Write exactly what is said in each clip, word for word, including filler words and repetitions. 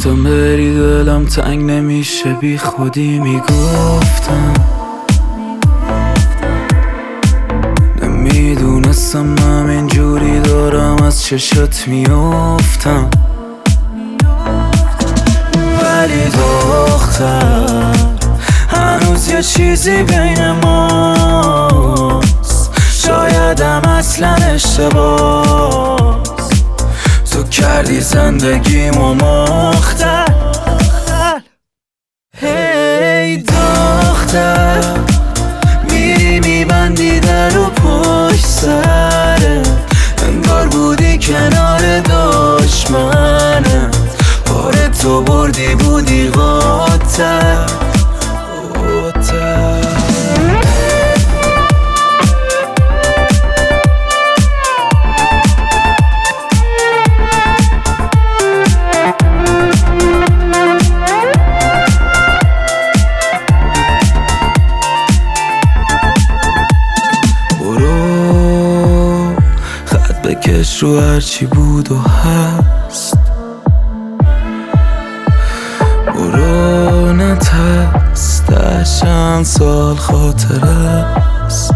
گفتم بری دلم تنگ نمیشه بی خودی میگفتم نمیدونستم همین جوری دارم از چشات میافتم ولی دختر هنوز یه چیزی بین ماست شایدم اصلا اشتباس تو کردی زندگیمو مختل هی دختر میری میبندی در و پشت سره انگار بودی کنار دشمنت آره تو بردی بودی قاتل بکش رو هرچی بود و هست برو نترس ده چند سال خاطره است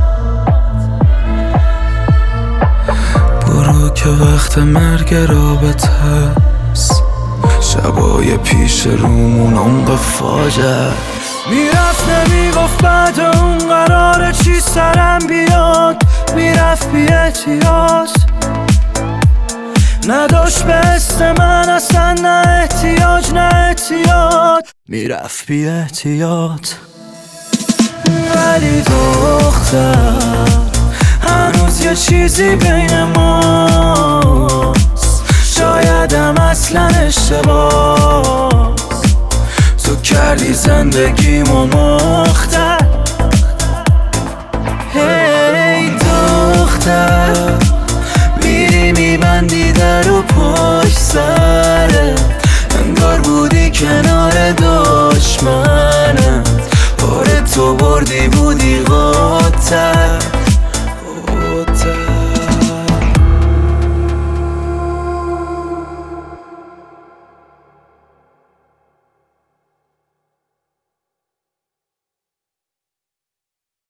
برو که وقت مرگ رابطه است شبای پیش رومون عمق فاجعه میرفت نمیگفت بعد اون قراره چی سرم بیاد میرفت بی احتیاط نداشت به حس من اصلا نه احتیاج نه احتیاط میرفت بی احتیاط ولی دختر هنوز یه چیزی بین ماست شایدم اصلا اشتباس تو کردی زندگیمو مختل هی دختر میری میبندی در و پشت سره انگار بودی کنار دشمنت آره تو بردی بودی قاتل